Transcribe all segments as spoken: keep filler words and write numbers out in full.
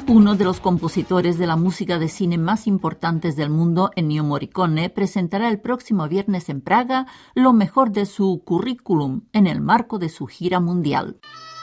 Uno de los compositores de la música de cine más importantes del mundo, Ennio Morricone, presentará el próximo viernes en Praga lo mejor de su currículum en el marco de su gira mundial.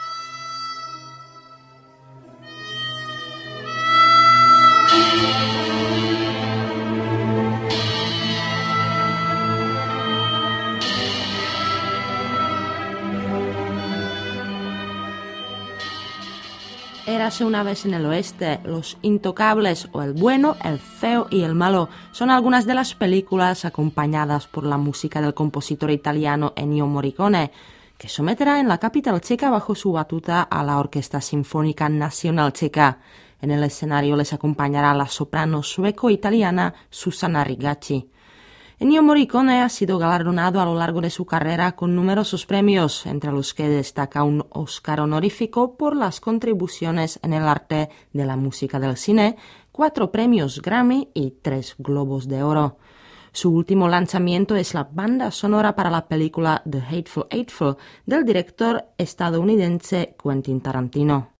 Érase una vez en el oeste, Los Intocables o El bueno, el feo y el malo son algunas de las películas acompañadas por la música del compositor italiano Ennio Morricone, que someterá en la capital checa bajo su batuta a la Orquesta Sinfónica Nacional Checa. En el escenario les acompañará la soprano sueco-italiana Susanna Rigacci. Ennio Morricone ha sido galardonado a lo largo de su carrera con numerosos premios, entre los que destaca un Oscar honorífico por las contribuciones en el arte de la música del cine, cuatro premios Grammy y tres Globos de Oro. Su último lanzamiento es la banda sonora para la película The Hateful Eightful del director estadounidense Quentin Tarantino.